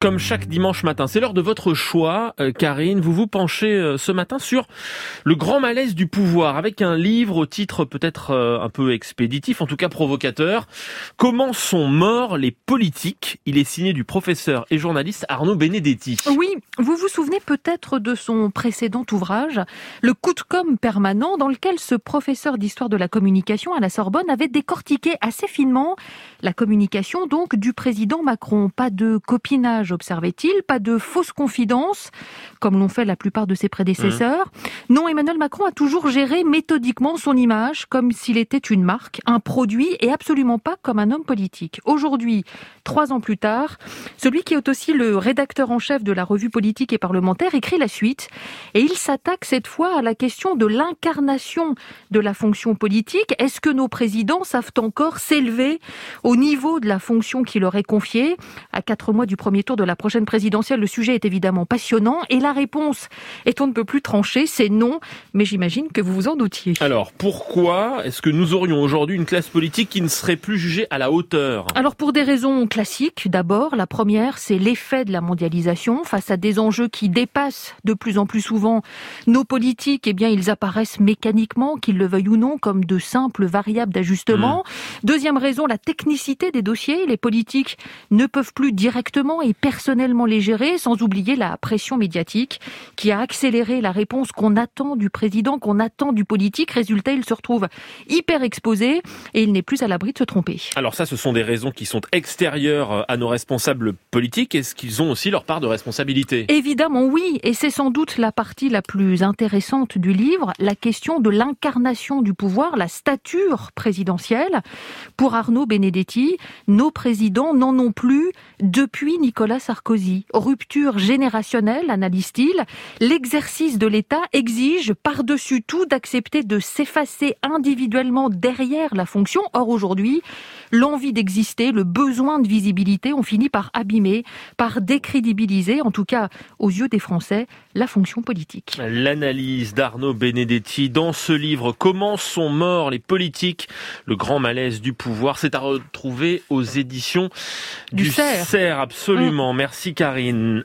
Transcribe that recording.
Comme chaque dimanche matin, c'est l'heure de votre choix, Karine. Vous vous penchez ce matin sur le grand malaise du pouvoir, avec un livre au titre peut-être un peu expéditif, en tout cas provocateur. Comment sont morts les politiques? Il est signé du professeur et journaliste Arnaud Benedetti. Oui, vous vous souvenez peut-être de son précédent ouvrage, Le coup de com' permanent, dans lequel ce professeur d'histoire de la communication à la Sorbonne avait décortiqué assez finement la communication donc du président Macron. Pas de copinage, observait-il, pas de fausses confidences, comme l'ont fait la plupart de ses prédécesseurs. Non, Emmanuel Macron a toujours géré méthodiquement son image comme s'il était une marque, un produit, et absolument pas comme un homme politique. Aujourd'hui, 3 ans plus tard, celui qui est aussi le rédacteur en chef de la revue politique et parlementaire écrit la suite, et il s'attaque cette fois à la question de l'incarnation de la fonction politique. Est-ce que nos présidents savent encore s'élever au niveau de la fonction qui leur est confiée? À 4 mois du premier tour de la prochaine présidentielle, le sujet est évidemment passionnant, et la réponse est on ne peut plus trancher, c'est non, mais j'imagine que vous vous en doutiez. Alors, pourquoi est-ce que nous aurions aujourd'hui une classe politique qui ne serait plus jugée à la hauteur? Alors, pour des raisons classiques, d'abord, la première, c'est l'effet de la mondialisation. Face à des enjeux qui dépassent de plus en plus souvent nos politiques, eh bien, ils apparaissent mécaniquement, qu'ils le veuillent ou non, comme de simples variables d'ajustement. Deuxième raison, la technicité des dossiers. Les politiques ne peuvent plus directement et personnellement les gérer, sans oublier la pression médiatique qui a accéléré la réponse qu'on attend du président, qu'on attend du politique. Résultat, il se retrouve hyper exposé et il n'est plus à l'abri de se tromper. Alors ça, ce sont des raisons qui sont extérieures à nos responsables politiques. Est-ce qu'ils ont aussi leur part de responsabilité? Évidemment oui, et c'est sans doute la partie la plus intéressante du livre, la question de l'incarnation du pouvoir, la stature présidentielle. Pour Arnaud Benedetti, nos présidents n'en ont plus depuis Nicolas Sarkozy. Rupture générationnelle, analyse-t-il. L'exercice de l'État exige par-dessus tout d'accepter de s'effacer individuellement derrière la fonction. Or aujourd'hui, l'envie d'exister, le besoin de visibilité ont fini par abîmer, par décrédibiliser, en tout cas aux yeux des Français, la fonction politique. L'analyse d'Arnaud Benedetti dans ce livre, Comment sont morts les politiques, le grand malaise du pouvoir, c'est à retrouver aux éditions du CERF. Absolument. Merci Karine.